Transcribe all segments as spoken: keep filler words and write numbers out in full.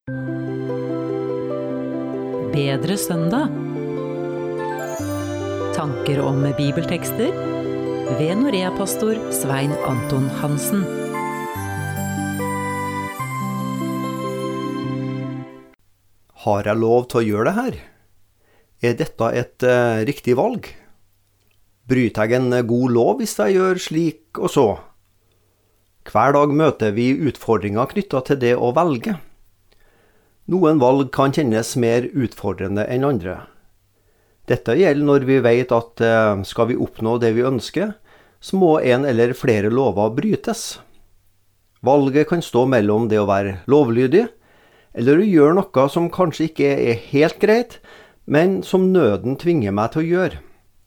Bedre søndag. Tanker om bibeltekster ved Norea-pastor Svein Anton Hansen. Har jeg lov til å gjøre det her? Er dette et uh, riktig valg? Bryter jeg en god lov hvis jeg gjør slik og så? Hver dag møter vi utfordringer knyttet til det å velge. Noen valg kan kjennes mer utfordrende enn andre. Dette gjelder når vi vet at uh, skal vi oppnå det vi ønsker, så må en eller flere lover brytes. Valget kan stå mellom det å være lovlydig, eller å gjøre noe som kanskje ikke er helt greit, men som nøden tvinger meg til å gjøre.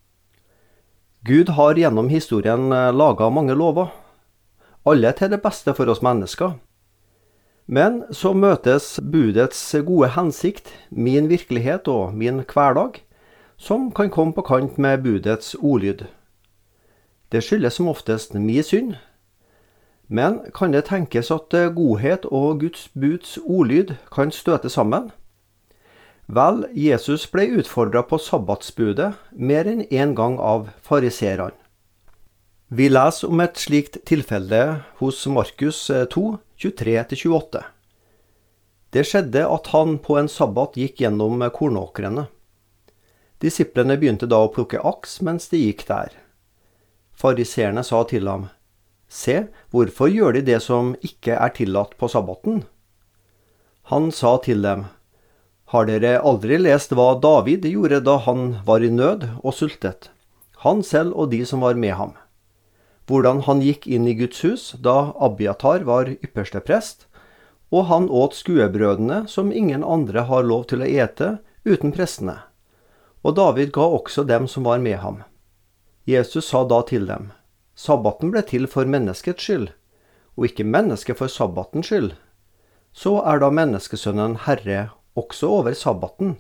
Gud har gjennom historien laget mange lover, alle til det beste for oss mennesker. Men så møtes budets gode hensikt, min virkelighet og min hverdag, som kan komme på kant med budets ordlyd. Det skyldes som oftest min synd, men kan det tenkes at godhet og Guds buds ordlyd kan støte sammen? Vel, Jesus ble utfordret på sabbatsbudet mer enn en gang av fariserene. Vi leser om et slikt tilfelle hos Markus to, tjuetre til tjueåtte. Det skjedde at han på en sabbat gikk gjennom kornåkrene. Disiplene begynte da å plukke aks mens de gikk der. Fariserene sa til ham: «Se, hvorfor gjør de det som ikke er tillatt på sabbaten?» Han sa til dem: «Har dere aldri lest hva David gjorde da han var i nød og sultet, han selv og de som var med ham? Hvordan han gikk inn i Guds hus da Abiatar var ypperste prest, og han åt skuebrødene som ingen andre har lov til å ete uten prestene. Og David ga også dem som var med ham. Jesus sa da til dem: Sabbaten ble til for menneskets skyld, og ikke mennesket for sabbatens skyld. Så er da menneskesønnen herre også over sabbaten.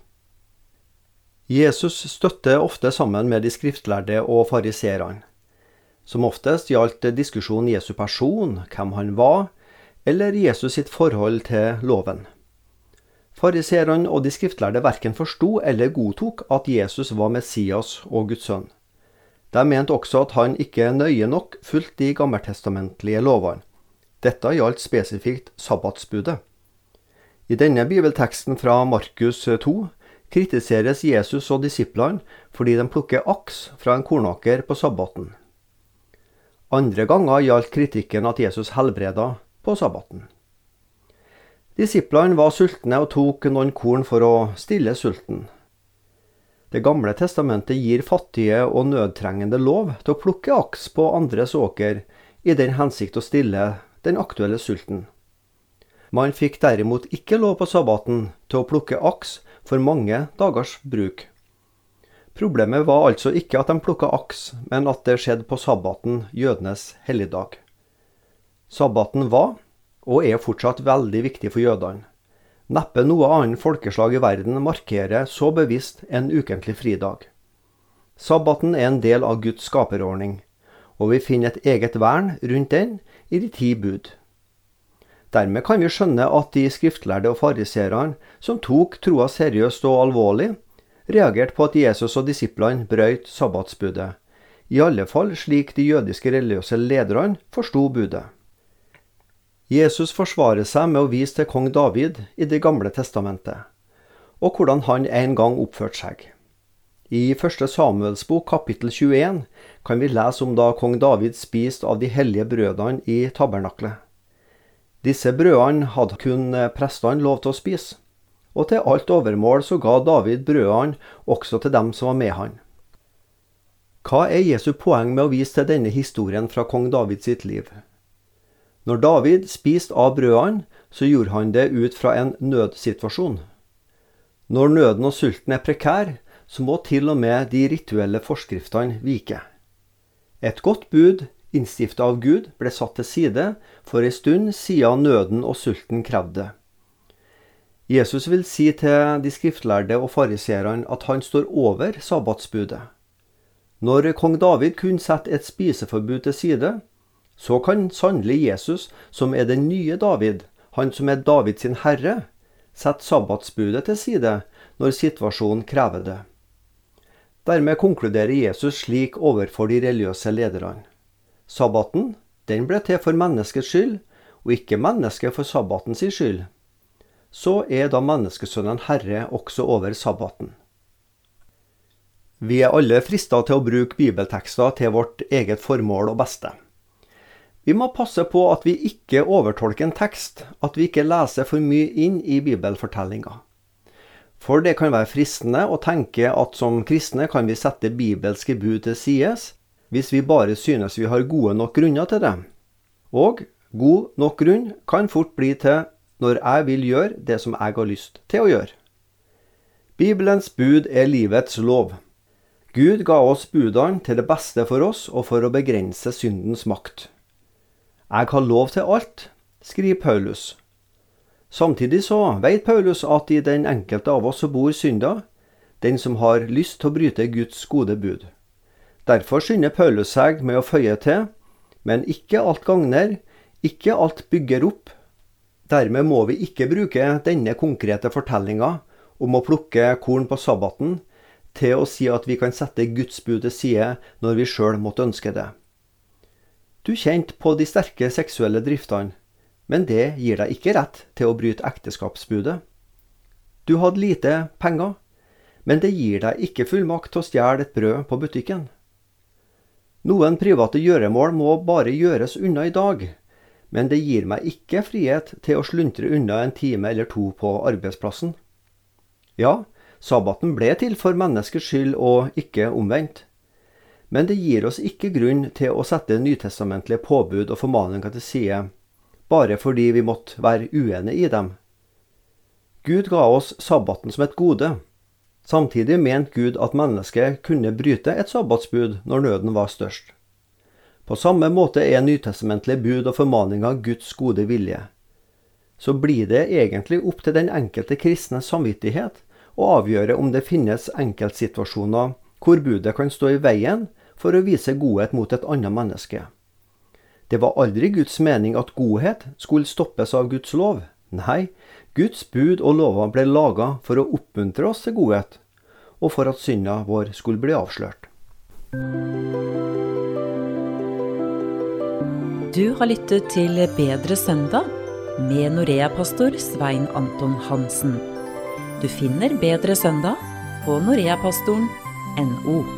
Jesus støtte ofte sammen med de skriftlærde og fariserene. Som oftest gjaldt diskusjonen Jesu person, hvem han var, eller Jesus sitt forhold til loven. Fariserene og de skriftlærde hverken forsto eller godtok at Jesus var Messias og Guds sønn. De mente også at han ikke nøye nok fulgte de gammeltestamentlige lovene. Dette gjaldt spesifikt sabbatsbudet. I denne bibelteksten fra Markus to kritiseres Jesus og disiplene fordi de plukker aks fra en kornåker på sabbaten. Andre ganger gjaldt kritikken at Jesus helbreda på sabbaten. Disiplene var sultne og tok noen korn for å stille sulten. Det gamle testamentet gir fattige og nødtrengende lov til å plukke aks på andres åker i den hensikt å stille den aktuelle sulten. Man fikk derimot ikke lov på sabbaten til å plukke aks for mange dagers bruk. Problemet var altså ikke at de plukket aks, men at det skjedde på sabbaten, jødenes helligdag. Sabbaten var, og er fortsatt veldig viktig for jødene. Neppe noe annet folkeslag i verden markerer så bevisst en ukentlig fridag. Sabbaten er en del av Guds skaperordning, og vi finner et eget vern rundt den i de ti bud. Dermed kan vi skjønne at de skriftlærde og fariserene, som tok troa seriøst og alvorlig, reagerte på at Jesus og disiplene brøt sabbatsbudet, i alle fall slik de jødiske religiøse lederne forsto budet. Jesus forsvarer seg med å vise til kong David i det gamle testamentet, og hvordan han en gang oppførte seg. I første Samuels bok, kapittel tjueen, kan vi lese om da kong David spiste av de hellige brødene i tabernaklet. Disse brødene hadde kun prestene lov til å spise, og til alt overmål så ga David brødene også til dem som var med han. Hva er Jesu poeng med å vise til denne historien fra kong David sitt liv? Når David spiste av brødene, så gjorde han det ut fra en nødsituasjon. Når nøden og sulten er prekær, så må til og med de rituelle forskriftene vike. Et godt bud, innstiftet av Gud, ble satt til side for en stund siden nøden og sulten krevde. Jesus vil si til de skriftlærde og fariserene at han står over sabbatsbudet. Når kong David kunne sette et spiseforbud til side, så kan sannelig Jesus, som er den nye David, han som er David sin herre, Sett sabbatsbudet til side når situasjonen krever det. Dermed konkluderer Jesus slik overfor de religiøse lederne. Sabbaten, den ble til for menneskets skyld, og ikke mennesket for sabbaten sin skyld. Så er da menneskesønnen herre også over sabbaten. Vi er alle fristet til å bruke bibeltekster til vårt eget formål og beste. Vi må passe på at vi ikke overtolker en tekst, at vi ikke leser for mye inn i bibelfortellinga. For det kan være fristende å tenke at som kristne kan vi sette bibelske bud til sides, hvis vi bare synes vi har gode nok grunner til det. Og god nok grunn kan fort bli til når jeg vil gjøre det som jeg har lyst til å gjøre. Bibelens bud er livets lov. Gud ga oss budene til det beste for oss og for å begrense syndens makt. Jeg har lov til alt, skriver Paulus. Samtidig så vet Paulus at i den enkelte av oss så bor synda, den som har lyst til å bryte Guds gode bud. Derfor skynder Paulus seg med å føye til, men ikke alt gagner, ikke alt bygger opp. Dermed må vi ikke bruke denne konkrete fortellinga om å plukke korn på sabbaten til å si at vi kan sette Guds bud til side når vi selv måtte ønske det. Du kjente på de sterke seksuelle driftene, men det gir deg ikke rett til å bryte ekteskapsbudet. Du hadde lite penger, men det gir deg ikke fullmakt til å stjele et brød på butikken. Noen private gjøremål må bare gjøres unna i dag, men det gir meg ikke frihet til å sluntre unna en time eller to på arbeidsplassen. Ja, sabbaten ble til for menneskets skyld og ikke omvendt. Men det gir oss ikke grunn til å sette nytestamentlige påbud og formaninger til side, bare fordi vi måtte være uenige i dem. Gud ga oss sabbaten som et gode. Samtidig mente Gud at mennesket kunne bryte et sabbatsbud når nøden var størst. På samme måte er nytestamentlige bud og formaninger Guds gode vilje. Så blir det egentlig opp til den enkelte kristne samvittighet å avgjøre om det finnes enkeltsituasjoner hvor budet kan stå i veien for å vise godhet mot et annet menneske. Det var aldri Guds mening at godhet skulle stoppes av Guds lov. Nei, Guds bud og lover ble laget for å oppmuntre oss til godhet, og for at synda vår skulle bli avslørt. Du har lyttet til Bedre søndag med Norea-pastor Svein Anton Hansen. Du finner Bedre søndag på noreapastoren punktum no.